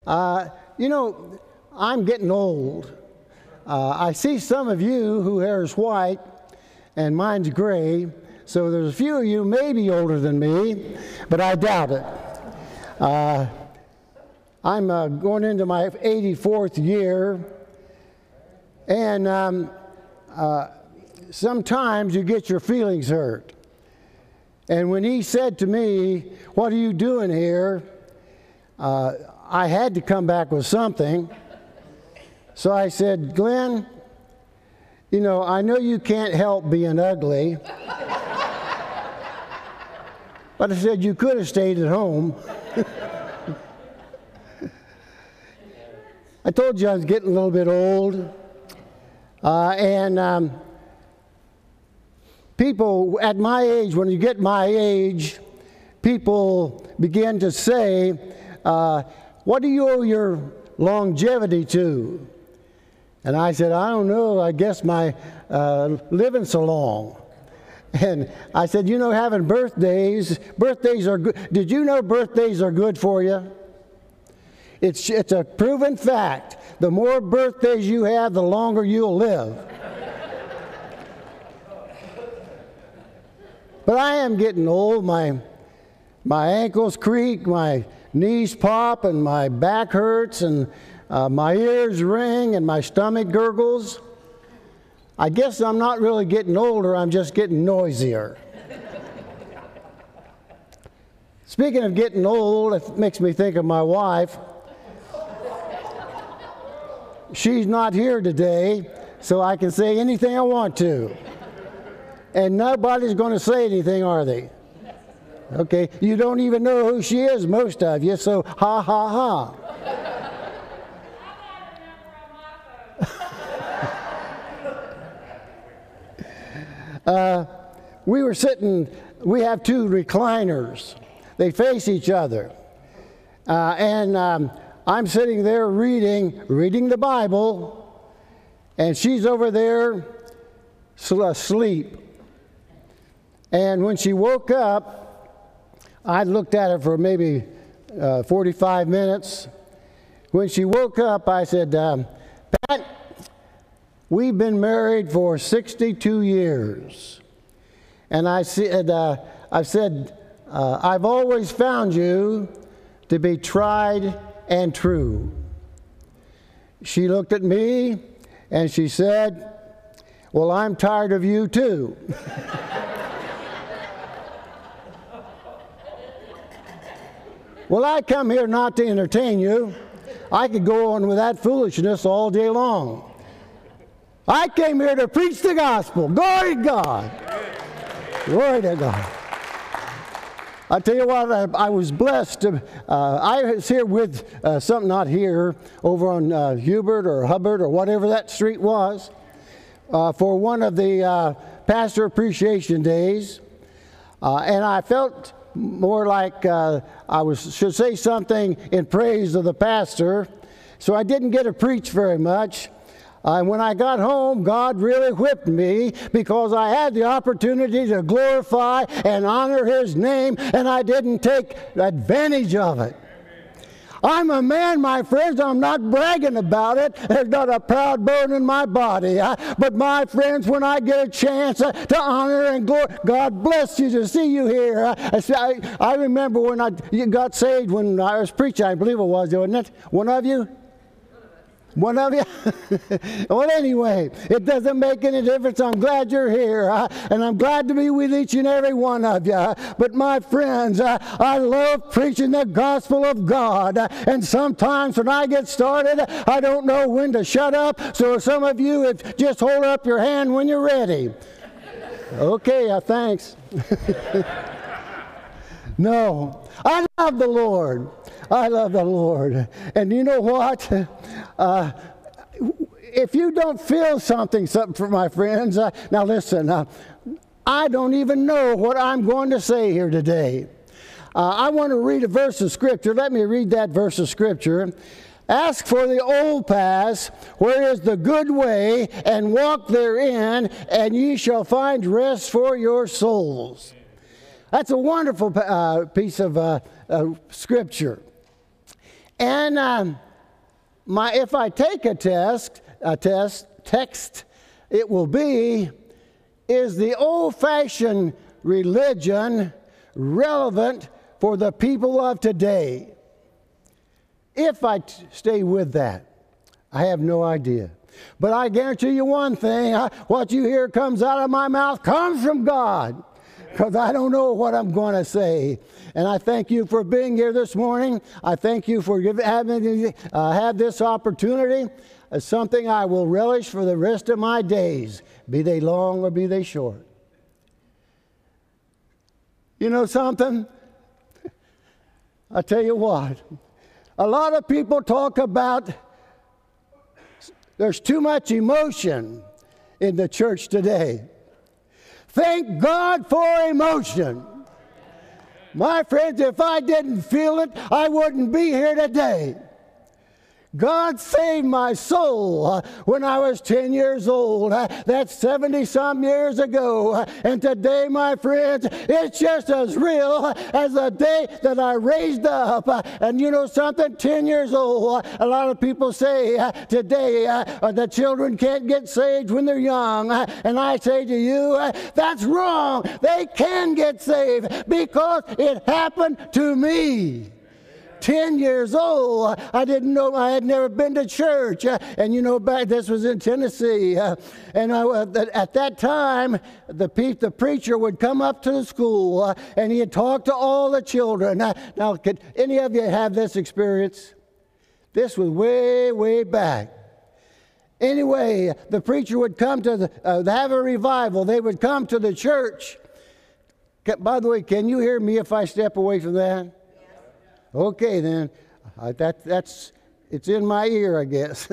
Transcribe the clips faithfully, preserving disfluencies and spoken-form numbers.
Uh, you know, I'm getting old. Uh, I see some of you whose hair is white and mine's gray, so there's a few of you maybe older than me, but I doubt it. Uh, I'm uh, going into my eighty-fourth year, and um, uh, sometimes you get your feelings hurt. And when he said to me, "What are you doing here?" Uh, I had to come back with something. So I said, "Glenn, you know, I know you can't help being ugly." But I said, "You could have stayed at home." I told you I was getting a little bit old. Uh, and um, people at my age, when you get my age, people begin to say, uh, "What do you owe your longevity to?" And I said, "I don't know, I guess my uh, living so long." And I said, "You know, having birthdays, birthdays are good. Did you know birthdays are good for you? It's, it's a proven fact. The more birthdays you have, the longer you'll live." But I am getting old. My, my ankles creak, my knees pop, and my back hurts, and uh, my ears ring, and my stomach gurgles. I guess I'm not really getting older, I'm just getting noisier. Speaking of getting old, it makes me think of my wife. She's not here today, so I can say anything I want to. And nobody's going to say anything, are they? Okay, you don't even know who she is, most of you, so ha ha ha. uh, we were sitting, we have two recliners. They face each other. Uh, and um, I'm sitting there reading, reading the Bible, and she's over there asleep. And when she woke up, I looked at her for maybe uh, forty-five minutes. When she woke up, I said, um, "Pat, we've been married for sixty-two years. And I said, uh, I said, uh, I've always found you to be tried and true." She looked at me and she said, "Well, I'm tired of you too." Well, I come here not to entertain you. I could go on with that foolishness all day long. I came here to preach the gospel. Glory to God. Glory to God. I tell you what, I, I was blessed. To, uh, I was here with uh, something, not here, over on uh, Hubert or Hubbard or whatever that street was, uh, for one of the uh, pastor appreciation days. Uh, and I felt more like uh, I was should say something in praise of the pastor, so I didn't get to preach very much. Uh, and when I got home, God really whipped me because I had the opportunity to glorify and honor His name, and I didn't take advantage of it. I'm a man, my friends. I'm not bragging about it. There's not a proud bone in my body. I, but my friends, when I get a chance uh, to honor and glory, God bless you to see you here. I, I, I remember when I you got saved when I was preaching, I believe it was, wasn't it? One of you? One of you? Well, anyway, it doesn't make any difference. I'm glad you're here, uh, and I'm glad to be with each and every one of you. But my friends, uh, I love preaching the gospel of God, uh, and sometimes when I get started, I don't know when to shut up. So some of you, if, just hold up your hand when you're ready. Okay, uh, thanks. No, I love the Lord. I love the Lord. And you know what? Uh, if you don't feel something, something for my friends, uh, now listen, uh, I don't even know what I'm going to say here today. Uh, I want to read a verse of Scripture. Let me read that verse of Scripture. "Ask for the old paths, where is the good way, and walk therein, and ye shall find rest for your souls." That's a wonderful uh, piece of uh, uh, Scripture. And um, my, if I take a test, a test, text, it will be, is the old-fashioned religion relevant for the people of today? If I t- stay with that, I have no idea. But I guarantee you one thing, I, what you hear comes out of my mouth comes from God, because I don't know what I'm going to say. And I thank you for being here this morning. I thank you for giving, having uh, have this opportunity. It's something I will relish for the rest of my days, be they long or be they short. You know something? I'll tell you what. A lot of people talk about there's too much emotion in the church today. Thank God for emotion. My friends, if I didn't feel it, I wouldn't be here today. God saved my soul uh, when I was ten years old. Uh, that's seventy-some years ago. Uh, and today, my friends, it's just as real as the day that I raised up. Uh, and you know something? ten years old. Uh, a lot of people say uh, today uh, uh, the children can't get saved when they're young. Uh, and I say to you, uh, that's wrong. They can get saved because it happened to me. Ten years old, I didn't know, I had never been to church. Uh, and you know, back, this was in Tennessee. Uh, and I, uh, at that time, the, pe- the preacher would come up to the school uh, and he'd talk to all the children. Uh, now, could any of you have this experience? This was way, way back. Anyway, the preacher would come to the, uh, have a revival. They would come to the church. By the way, can you hear me if I step away from that? Okay, then. Uh, that, that's, it's in my ear, I guess.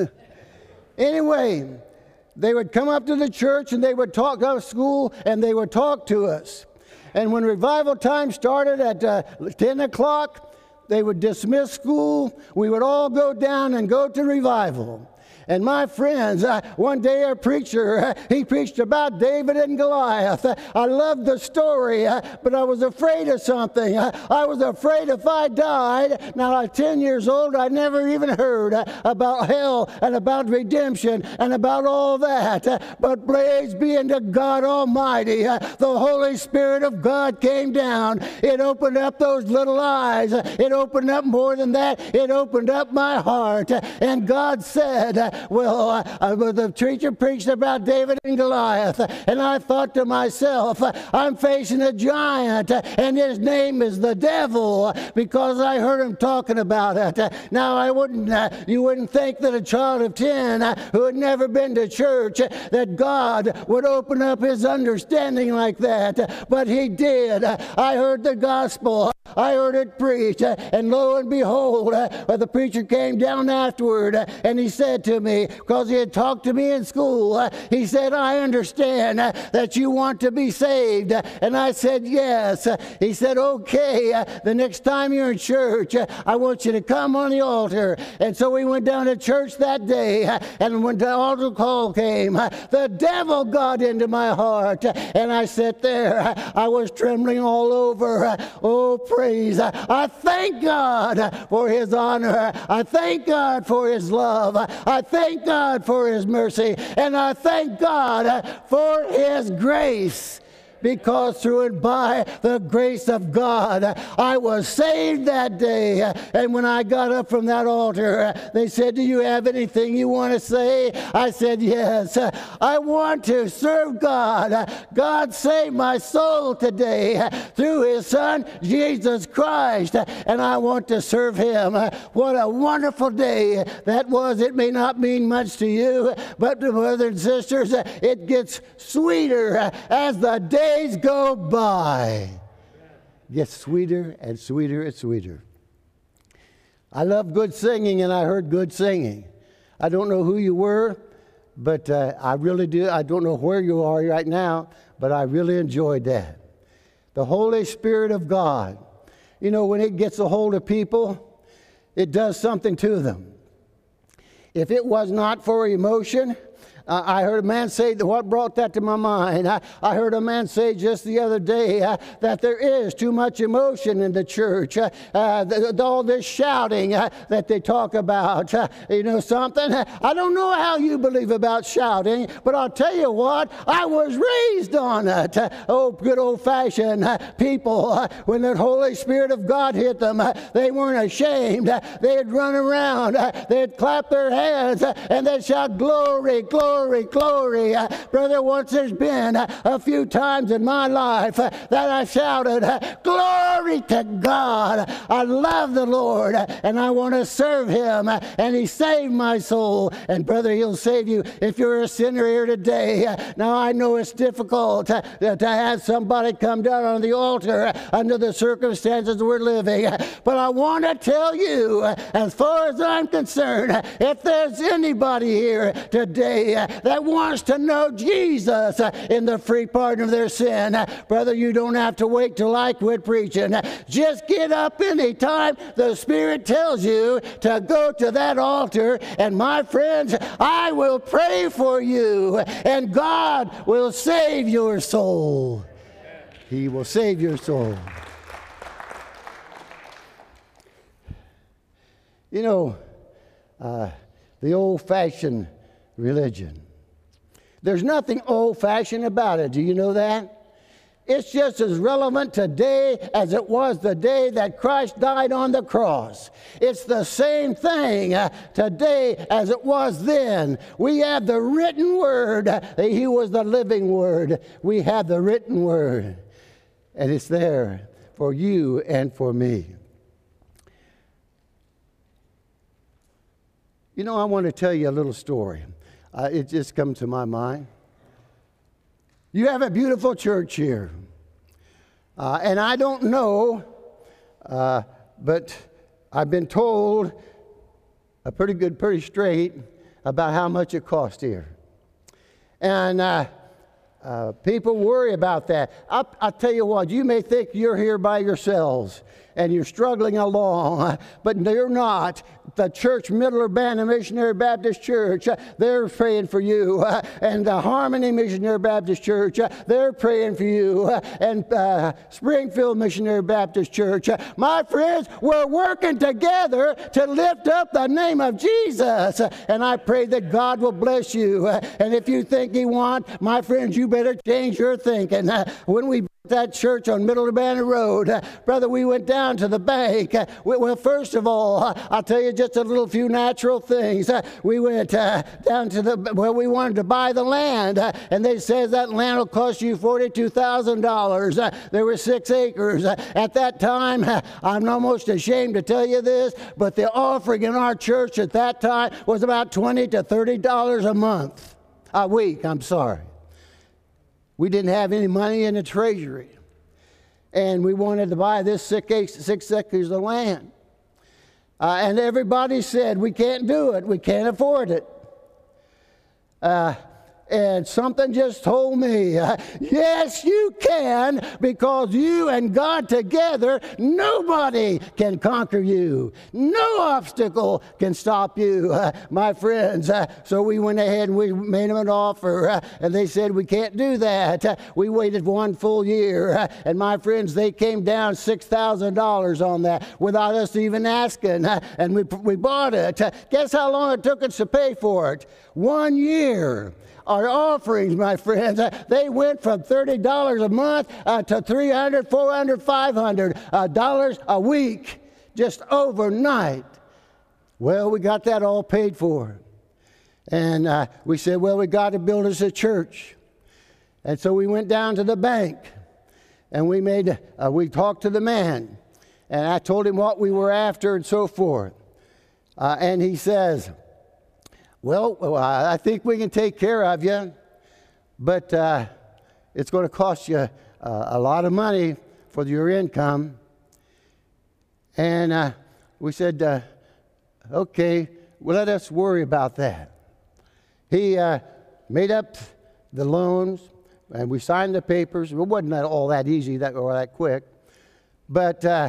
Anyway, they would come up to the church and they would talk to school and they would talk to us. And when revival time started at uh, ten o'clock, they would dismiss school. We would all go down and go to revival. And my friends, uh, one day a preacher, uh, he preached about David and Goliath. Uh, I loved the story, uh, but I was afraid of something. Uh, I was afraid if I died. Now, at ten years old, I never even heard uh, about hell and about redemption and about all that. Uh, but praise be unto God Almighty. Uh, the Holy Spirit of God came down. It opened up those little eyes. Uh, it opened up more than that. It opened up my heart. Uh, and God said, uh, well, uh, the preacher preached about David and Goliath, and I thought to myself, I'm facing a giant, and his name is the devil, because I heard him talking about it. Now, I wouldn't, uh, you wouldn't think that a child of ten uh, who had never been to church, uh, that God would open up his understanding like that, but he did. I heard the gospel. I heard it preached, uh, and lo and behold, uh, the preacher came down afterward, uh, and he said to me, because he had talked to me in school, uh, he said, I understand uh, that you want to be saved. Uh, and I said, yes. Uh, he said, okay, uh, the next time you're in church, uh, I want you to come on the altar. And so we went down to church that day, uh, and when the altar call came, uh, the devil got into my heart, uh, and I sat there. Uh, I was trembling all over. Uh, oh, praise. Uh, I thank God for his honor. I thank God for his love. I thank God for his mercy. And I thank God for his grace. Because through and by the grace of God, I was saved that day. And when I got up from that altar, they said, do you have anything you want to say? I said, yes. I want to serve God. God saved my soul today through his Son, Jesus Christ. And I want to serve him. What a wonderful day that was. It may not mean much to you, but to brothers and sisters, it gets sweeter as the day days go by. Gets sweeter and sweeter and sweeter. I love good singing, and I heard good singing. I don't know who you were, but uh, I really do. I don't know where you are right now, but I really enjoyed that. The Holy Spirit of God. You know, when it gets a hold of people, it does something to them. If it was not for emotion, Uh, I heard a man say, that what brought that to my mind? I, I heard a man say just the other day uh, that there is too much emotion in the church. Uh, uh, the, the, all this shouting uh, that they talk about. Uh, you know something? I don't know how you believe about shouting, but I'll tell you what, I was raised on it. Uh, oh, good old-fashioned uh, people, uh, when the Holy Spirit of God hit them, uh, they weren't ashamed. Uh, they'd run around, uh, they'd clap their hands, uh, and they'd shout, glory, glory. Glory, glory. Uh, brother, once there's been uh, a few times in my life uh, that I shouted, uh, glory to God. I love the Lord uh, and I want to serve Him. Uh, and He saved my soul. And brother, He'll save you if you're a sinner here today. Uh, now, I know it's difficult uh, to have somebody come down on the altar uh, under the circumstances we're living. Uh, but I want to tell you, uh, as far as I'm concerned, uh, if there's anybody here today uh, that wants to know Jesus uh, in the free pardon of their sin, uh, brother, you don't have to wait till I quit preaching. Uh, just get up anytime the Spirit tells you to go to that altar, and my friends, I will pray for you, and God will save your soul. He will save your soul. You know, uh, the old-fashioned religion. There's nothing old-fashioned about it. Do you know that? It's just as relevant today as it was the day that Christ died on the cross. It's the same thing uh, today as it was then. We have the written word. He was the living word. We have the written word. And it's there for you and for me. You know, I want to tell you a little story. Uh, it just comes to my mind. You have a beautiful church here. Uh, and I don't know, uh, but I've been told a pretty good, pretty straight about how much it cost here. And uh, uh, people worry about that. I'll, I'll tell you what, you may think you're here by yourselves and you're struggling along, but you're not. The church, Middle Urbana Missionary Baptist Church, uh, they're praying for you. Uh, and the Harmony Missionary Baptist Church, uh, they're praying for you. Uh, and uh, Springfield Missionary Baptist Church. Uh, my friends, we're working together to lift up the name of Jesus. Uh, and I pray that God will bless you. Uh, and if you think He won't, my friends, you better change your thinking. Uh, when we that church on Middle Urbana Road, uh, brother, we went down to the bank. Uh, we, well, first of all, uh, I'll tell you just a little few natural things. Uh, we went uh, down to the, well, we wanted to buy the land, uh, and they said that land will cost you forty-two thousand dollars. Uh, there were six acres. Uh, at that time, uh, I'm almost ashamed to tell you this, but the offering in our church at that time was about twenty to thirty dollars a month, a week, I'm sorry. We didn't have any money in the treasury. And we wanted to buy this six, six acres of land. Uh, and everybody said, we can't do it. We can't afford it. Uh, and something just told me, uh, yes, you can, because you and God together, nobody can conquer you. No obstacle can stop you, uh, my friends. Uh, so we went ahead and we made them an offer, uh, and they said, we can't do that. Uh, we waited one full year, uh, and my friends, they came down six thousand dollars on that without us even asking, uh, and we, we bought it. Uh, guess how long it took us to pay for it? One year. Our offerings, my friends, uh, they went from thirty dollars a month uh, to three hundred dollars, four hundred dollars, five hundred dollars uh, a week, just overnight. Well, we got that all paid for. And uh, we said, well, we got to build us a church. And so we went down to the bank, and we made, uh, we talked to the man, and I told him what we were after and so forth. Uh, and he says, well, I think we can take care of you, but uh, it's going to cost you uh, a lot of money for your income. And uh, we said, uh, okay, well, let us worry about that. He uh, made up the loans, and we signed the papers. It wasn't all that easy that, or that quick, but uh,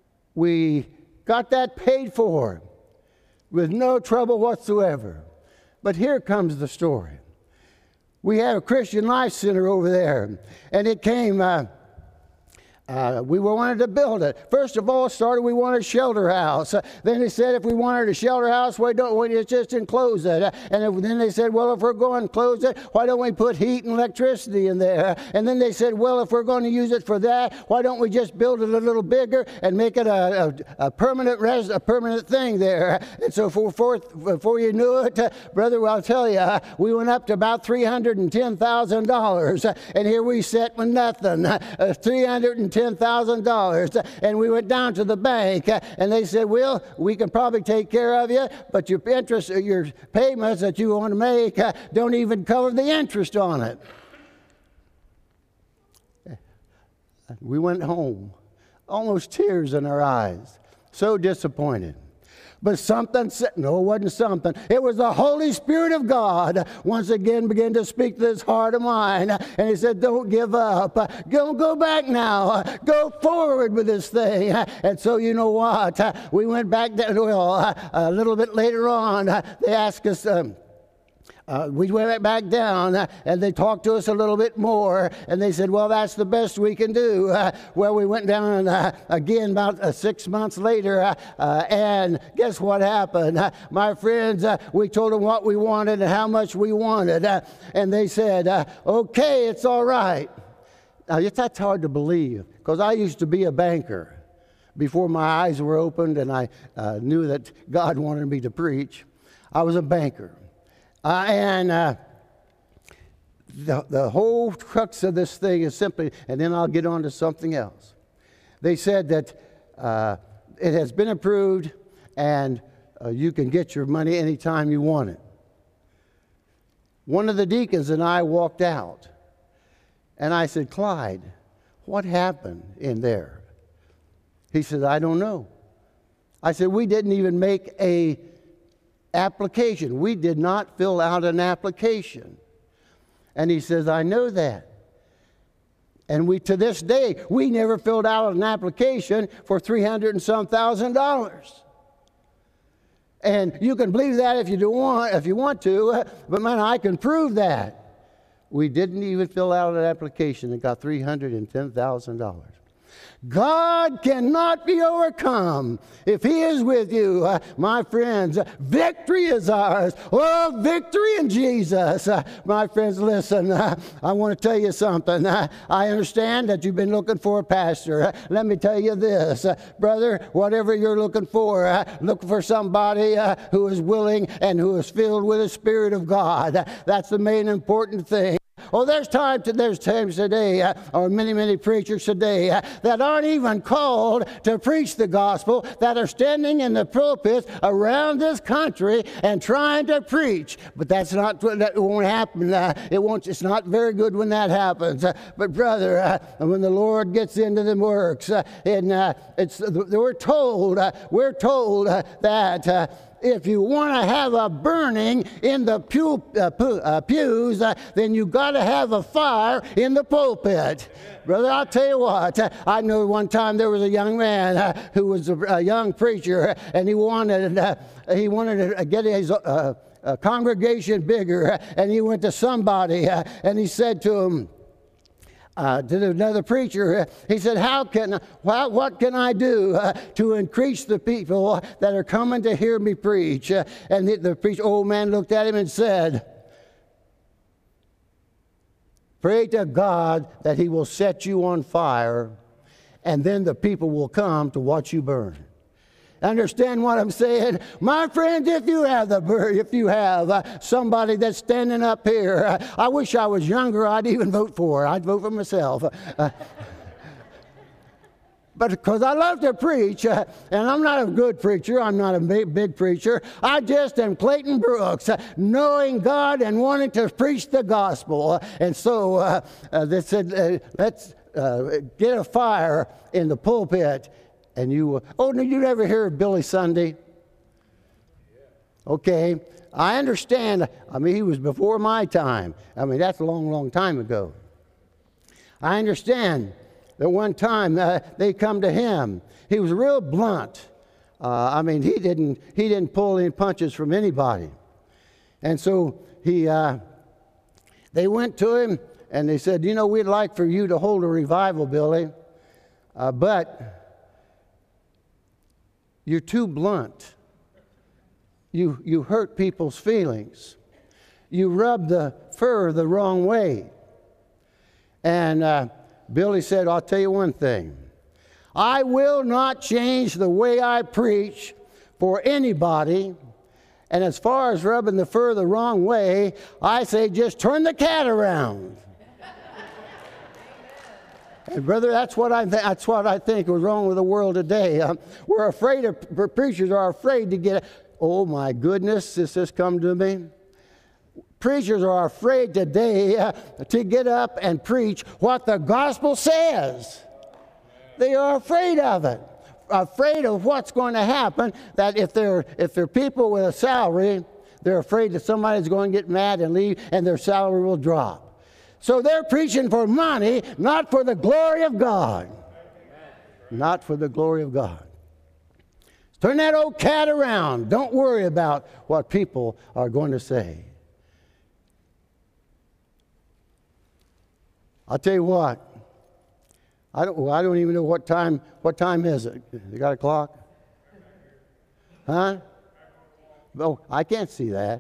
we got that paid for with no trouble whatsoever. But here comes the story. We have a Christian Life Center over there, and it came... Uh, Uh, we wanted to build it. First of all, it started we wanted a shelter house. Uh, then they said if we wanted a shelter house, why don't we just enclose it? Uh, and if, then they said, well, if we're going to close it, why don't we put heat and electricity in there? And then they said, well, if we're going to use it for that, why don't we just build it a little bigger and make it a, a, a permanent res, a permanent thing there? And so for, for, before you knew it, uh, brother, well, I'll tell you, uh, we went up to about three hundred ten thousand dollars. Uh, and here we sit with nothing. Uh, three hundred ten thousand dollars. And we went down to the bank, uh, and they said, well, we can probably take care of you, but your interest, your payments that you want to make uh, don't even cover the interest on it. We went home, almost tears in our eyes, so disappointed. But something said, no, it wasn't something. It was the Holy Spirit of God once again began to speak to this heart of mine. And he said, don't give up. Don't go back now. Go forward with this thing. And so you know what? We went back down. Well, a little bit later on, they asked us... Um, Uh, we went back down, uh, and they talked to us a little bit more, and they said, well, that's the best we can do. Uh, well, we went down uh, again about uh, six months later, uh, uh, and guess what happened? Uh, my friends, uh, we told them what we wanted and how much we wanted, uh, and they said, uh, okay, it's all right. Now, that's hard to believe, because I used to be a banker before my eyes were opened and I uh, knew that God wanted me to preach. I was a banker. Uh, and uh, the, the whole crux of this thing is simply, and then I'll get on to something else. They said that uh, it has been approved and uh, you can get your money anytime you want it. One of the deacons and I walked out, and I said, Clyde, what happened in there? He said, I don't know. I said, we didn't even make a application. We did not fill out an application. And he says, I know that. And we, to this day, we never filled out an application for three hundred and some thousand dollars. And you can believe that if you do want, if you want to, but man, I can prove that. We didn't even fill out an application and got three hundred and ten thousand dollars. God cannot be overcome if He is with you, uh, my friends. Victory is ours. Oh, victory in Jesus. Uh, my friends, listen, uh, I want to tell you something. Uh, I understand that you've been looking for a pastor. Uh, let me tell you this, uh, brother, whatever you're looking for, uh, look for somebody uh, who is willing and who is filled with the Spirit of God. Uh, that's the main important thing. Oh, there's time to, there's times today, uh, or many, many preachers today, uh, that aren't even called to preach the gospel, that are standing in the pulpits around this country and trying to preach. But that's not, that won't happen. Uh, it won't, it's not very good when that happens. Uh, but brother, uh, when the Lord gets into the works, uh, and uh, it's, we're told, uh, we're told uh, that, uh, if you want to have a burning in the pew, uh, pew, uh, pews, uh, then you got to have a fire in the pulpit. Brother, I'll tell you what. Uh, I know one time there was a young man uh, who was a, a young preacher, and he wanted uh, he wanted to get his uh, uh, congregation bigger, uh, and he went to somebody, uh, and he said to him, Uh, to another preacher, uh, he said, how can, what, what can I do uh, to increase the people that are coming to hear me preach? Uh, and the, the preacher, old man looked at him and said, pray to God that He will set you on fire, and then the people will come to watch you burn. Understand what I'm saying? My friends, if you have the if you have uh, somebody that's standing up here, uh, I wish I was younger, I'd even vote for her. I'd vote for myself. Uh, but because I love to preach, uh, and I'm not a good preacher, I'm not a big, big preacher, I just am Clayton Brooks, uh, knowing God and wanting to preach the gospel. Uh, and so uh, uh, they said, uh, let's uh, get a fire in the pulpit. And you, oh, no, you never hear of Billy Sunday? Okay, I understand. I mean, he was before my time. I mean, that's a long, long time ago. I understand that one time uh, they come to him. He was real blunt. Uh, I mean, he didn't, he didn't pull any punches from anybody. And so he, uh, they went to him and they said, you know, we'd like for you to hold a revival, Billy, uh, but you're too blunt. You, you hurt people's feelings. You rub the fur the wrong way. And uh, Billy said, I'll tell you one thing. I will not change the way I preach for anybody. And as far as rubbing the fur the wrong way, I say just turn the cat around. And brother, that's what I th- that's what I think is wrong with the world today. Um, we're afraid of preachers are afraid to get. Oh my goodness, this has come to me. Preachers are afraid today uh, to get up and preach what the gospel says. They are afraid of it. Afraid of what's going to happen, that if they're if they're people with a salary, they're afraid that somebody's going to get mad and leave and their salary will drop. So they're preaching for money, not for the glory of God. Not for the glory of God. Turn that old cat around. Don't worry about what people are going to say. I'll tell you what. I don't, well, I don't even know what time, what time is it? You got a clock? Huh? Oh, I can't see that.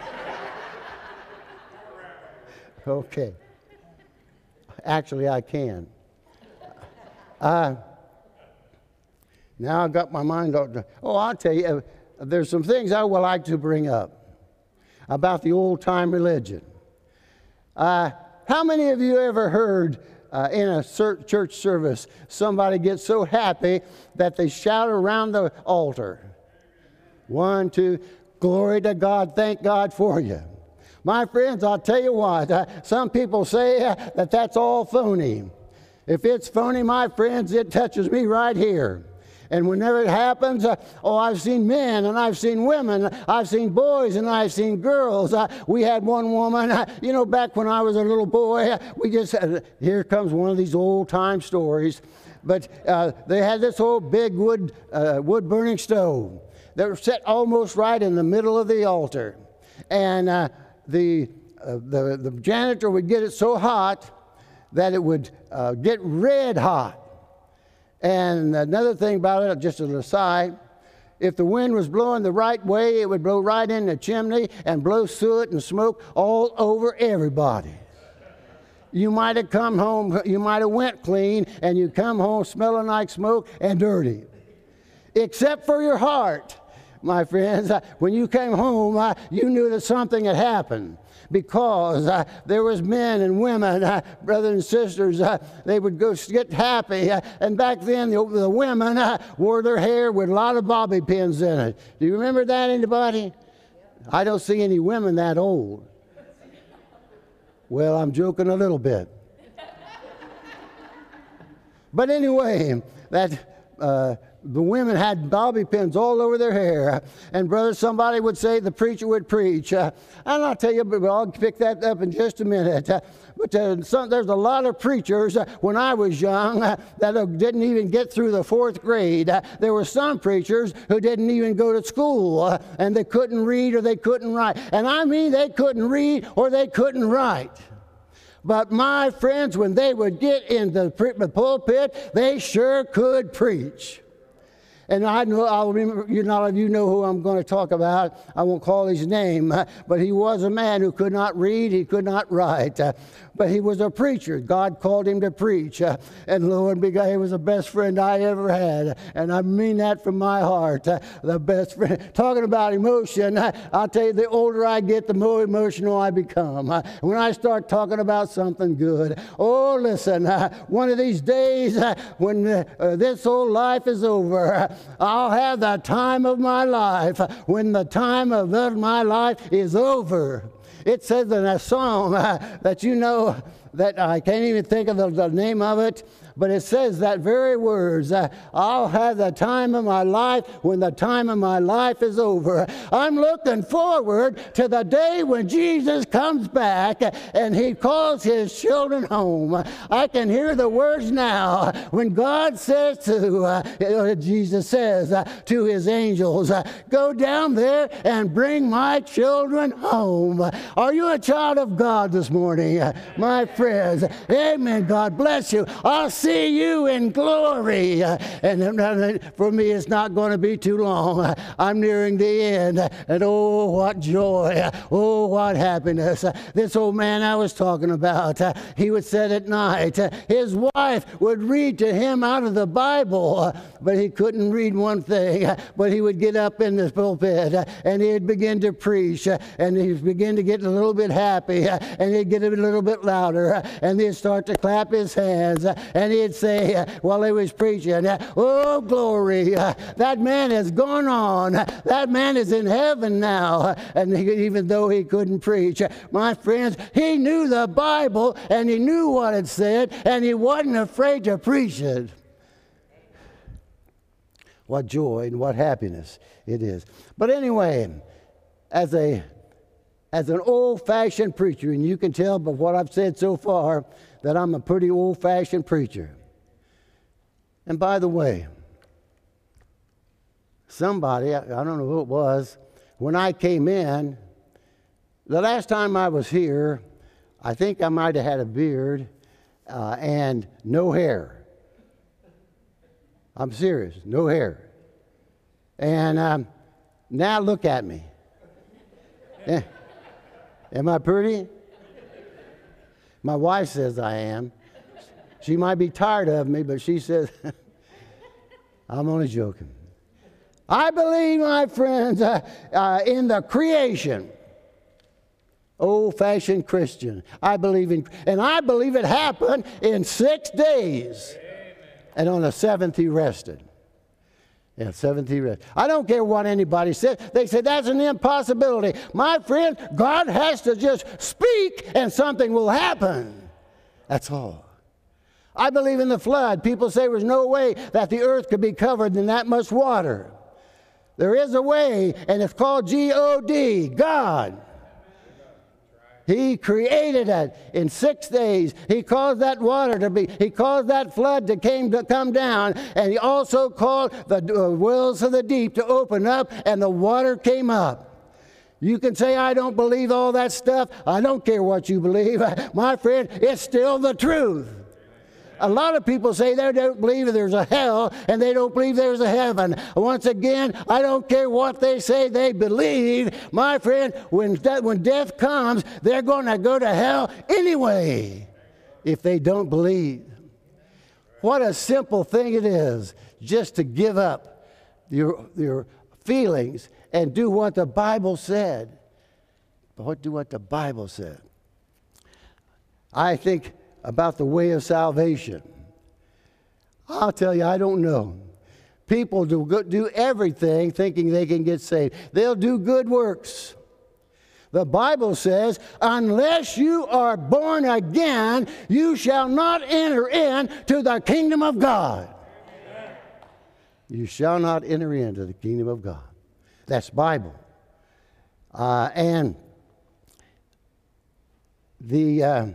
Okay. Actually, I can. Uh, now I've got my mind on. Oh, I'll tell you, uh, there's some things I would like to bring up about the old-time religion. Uh, how many of you ever heard Uh, in a church service, somebody gets so happy that they shout around the altar? One, two, glory to God, thank God for you. My friends, I'll tell you what, uh, some people say uh, that that's all phony. If it's phony, my friends, it touches me right here. And whenever it happens, uh, oh, I've seen men and I've seen women, I've seen boys and I've seen girls. Uh, we had one woman, uh, you know, back when I was a little boy, uh, we just, uh, here comes one of these old time stories. But uh, they had this old big wood, uh, wood burning stove that was set almost right in the middle of the altar. And uh, the, uh, the, the janitor would get it so hot that it would uh, get red hot. And another thing about it, just as an aside, if the wind was blowing the right way, it would blow right in the chimney and blow soot and smoke all over everybody. You might have come home, you might have went clean, and you come home smelling like smoke and dirty. Except for your heart, my friends. When you came home, you knew that something had happened. Because uh, there was men and women, uh, brothers and sisters, uh, they would go get happy. Uh, and back then, the, the women uh, wore their hair with a lot of bobby pins in it. Do you remember that, anybody? I don't see any women that old. Well, I'm joking a little bit. But anyway, that... Uh, The women had bobby pins all over their hair. And brother, somebody would say the preacher would preach. Uh, and I'll tell you, but I'll pick that up in just a minute. Uh, but uh, some, there's a lot of preachers uh, when I was young uh, that uh, didn't even get through the fourth grade. Uh, there were some preachers who didn't even go to school. Uh, and they couldn't read or they couldn't write. And I mean they couldn't read or they couldn't write. But my friends, when they would get in the pulpit, they sure could preach. And I know, I'll remember, you know, you know who I'm going to talk about. I won't call his name, uh, but he was a man who could not read, he could not write. Uh, but he was a preacher. God called him to preach. Uh, and lo and behold, he was the best friend I ever had. And I mean that from my heart. Uh, the best friend. Talking about emotion, uh, I'll tell you, the older I get, the more emotional I become. Uh, when I start talking about something good, oh, listen, uh, one of these days uh, when uh, uh, this old life is over, uh, I'll have the time of my life. When the time of my life is over, It says in a song uh, that you know, that I can't even think of the, the name of it, but it says that very words, uh, I'll have the time of my life when the time of my life is over. I'm looking forward to the day when Jesus comes back and he calls his children home. I can hear the words now when God says to, uh, Jesus says uh, to his angels, uh, go down there and bring my children home. Are you a child of God this morning, uh, my friends? Amen. God bless you. I'll see you in glory. Uh, and uh, for me, it's not going to be too long. Uh, I'm nearing the end. Uh, and oh, what joy. Uh, oh, what happiness. Uh, this old man I was talking about, uh, he would sit at night. Uh, his wife would read to him out of the Bible, uh, but he couldn't read one thing. Uh, but he would get up in the pulpit uh, and he'd begin to preach. Uh, and he'd begin to get a little bit happy. Uh, and he'd get a little bit louder. Uh, and he'd start to clap his hands. Uh, and he'd say, uh, while he was preaching, uh, oh, glory, uh, that man has gone on. Uh, that man is in heaven now. Uh, and he, even though he couldn't preach, uh, my friends, he knew the Bible and he knew what it said and he wasn't afraid to preach it. What joy and what happiness it is. But anyway, as a as an old-fashioned preacher, and you can tell by what I've said so far that I'm a pretty old-fashioned preacher. And by the way, somebody, I don't know who it was, when I came in, the last time I was here, I think I might have had a beard uh, and no hair. I'm serious, no hair. And um, now look at me. Eh, am I pretty? My wife says I am. She might be tired of me, but she says, I'm only joking. I believe, my friends, uh, uh, in the creation. Old-fashioned Christian. I believe in, and I believe it happened in six days. Amen. And on the seventh he rested. Yeah, seventh he rested. I don't care what anybody said. They said that's an impossibility. My friend, God has to just speak and something will happen. That's all. I believe in the flood. People say there's no way that the earth could be covered in that much water. There is a way, and it's called G O D, God. He created it in six days. He caused that water to be, he caused that flood to, came, to come down, and he also caused the uh, wells of the deep to open up, and the water came up. You can say, I don't believe all that stuff. I don't care what you believe. My friend, it's still the truth. A lot of people say they don't believe there's a hell and they don't believe there's a heaven. Once again, I don't care what they say they believe. My friend, when, de- when death comes, they're going to go to hell anyway if they don't believe. What a simple thing it is just to give up your, your feelings and do what the Bible said. But do what the Bible said. I think about the way of salvation. I'll tell you, I don't know. People do, go, do everything thinking they can get saved. They'll do good works. The Bible says, unless you are born again, you shall not enter into the kingdom of God. Amen. You shall not enter into the kingdom of God. That's Bible. Uh, and the... Uh,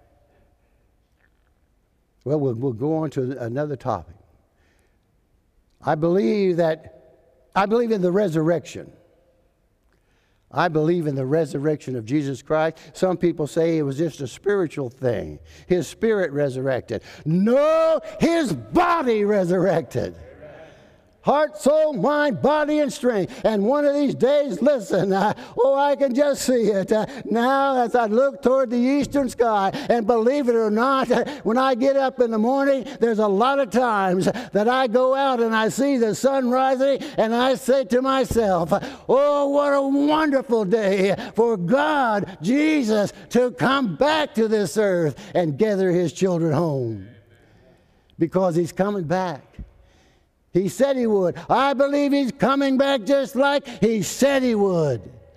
Well, well, we'll go on to another topic. I believe that, I believe in the resurrection. I believe in the resurrection of Jesus Christ. Some people say it was just a spiritual thing. His spirit resurrected. No, his body resurrected. Heart, soul, mind, body, and strength. And one of these days, listen, uh, oh, I can just see it. Uh, now as I look toward the eastern sky, and believe it or not, uh, when I get up in the morning, there's a lot of times that I go out and I see the sun rising, and I say to myself, oh, what a wonderful day for God, Jesus, to come back to this earth and gather his children home. Because he's coming back. He said he would. I believe he's coming back just like he said he would.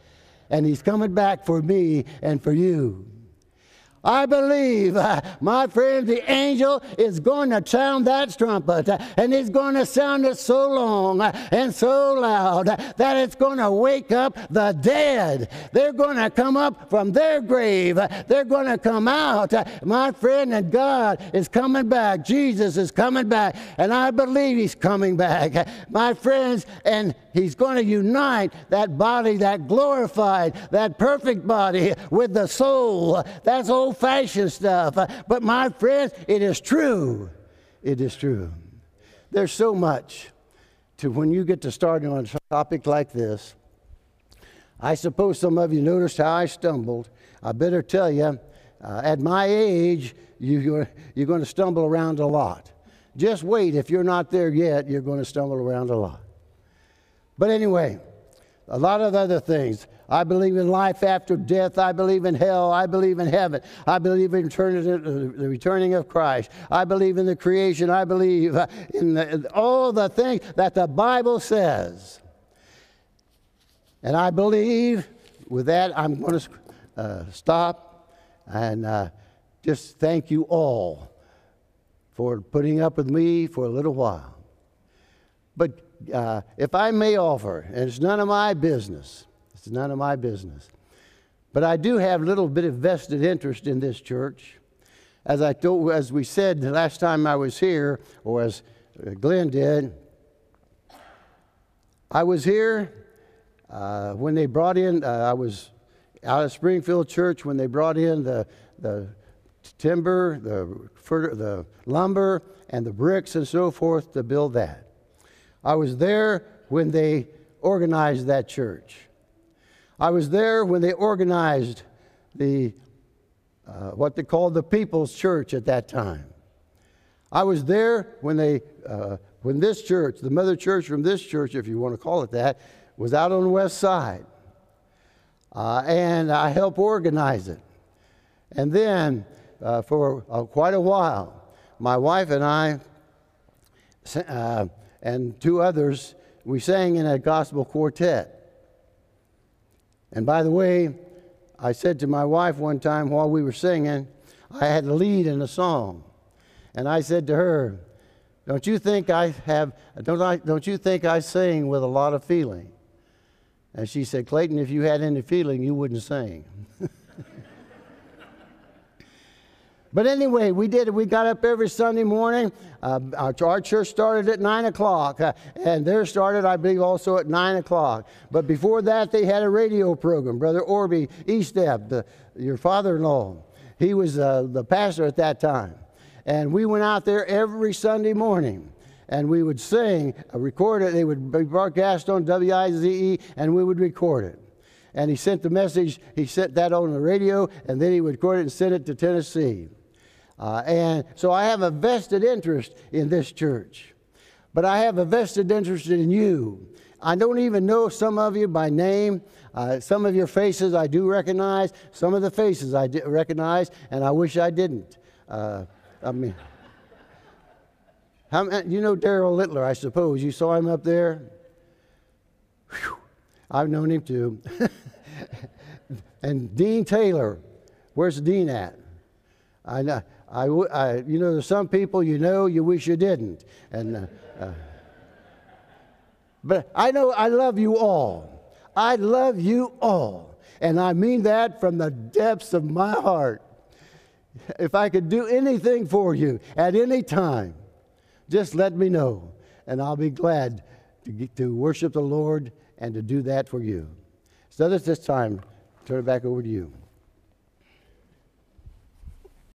And he's coming back for me and for you. I believe, uh, my friend, the angel is going to sound that trumpet, uh, and he's going to sound it so long uh, and so loud uh, that it's going to wake up the dead. They're going to come up from their grave. Uh, they're going to come out. Uh, my friend, and God is coming back. Jesus is coming back, and I believe he's coming back. Uh, my friends, and he's going to unite that body, that glorified, that perfect body with the soul. That's old-fashioned stuff. But my friends, it is true. It is true. There's so much to when you get to starting on a topic like this. I suppose some of you noticed how I stumbled. I better tell you, uh, at my age, you, you're, you're going to stumble around a lot. Just wait. If you're not there yet, you're going to stumble around a lot. But anyway, a lot of other things. I believe in life after death. I believe in hell. I believe in heaven. I believe in the returning of Christ. I believe in the creation. I believe in, the, in all the things that the Bible says. And I believe, with that, I'm going to uh, stop and uh, just thank you all for putting up with me for a little while. But Uh, if I may offer, and it's none of my business, it's none of my business, but I do have a little bit of vested interest in this church. As I told, as we said the last time I was here, or as Glenn did, I was here uh, when they brought in, uh, I was out of Springfield Church when they brought in the, the timber, the, the lumber, and the bricks and so forth to build that. I was there when they organized that church. I was there when they organized the uh, what they called the People's Church at that time. I was there when they uh, when this church, the mother church from this church, if you want to call it that, was out on the west side, uh, and I helped organize it. And then uh, for uh, quite a while, my wife and I. Uh, and two others, we sang in a gospel quartet. And by the way, I said to my wife one time while we were singing, I had a lead in a song. And I said to her, don't you think I have, don't I, don't you think I sing with a lot of feeling? And she said, Clayton, if you had any feeling, you wouldn't sing. But anyway, we did it. We got up every Sunday morning. Uh, our, our church started at nine o'clock, uh, and theirs started, I believe, also at nine o'clock. But before that, they had a radio program. Brother Orby Estep, the, your father-in-law, he was uh, the pastor at that time. And we went out there every Sunday morning, and we would sing, uh, record it. They would be broadcast on W I Z E, and we would record it. And he sent the message, he sent that on the radio, and then he would record it and send it to Tennessee. Uh, and so I have a vested interest in this church. But I have a vested interest in you. I don't even know some of you by name. Uh, some of your faces I do recognize. Some of the faces I do recognize, and I wish I didn't. Uh, I mean, how, you know Darrell Littler, I suppose. You saw him up there? Whew. I've known him too. And Dean Taylor. Where's Dean at? I know. I, I, you know, there's some people you know you wish you didn't. And, uh, uh, but I know I love you all. I love you all. And I mean that from the depths of my heart. If I could do anything for you at any time, just let me know. And I'll be glad to, get, to worship the Lord and to do that for you. So at this time, turn it back over to you.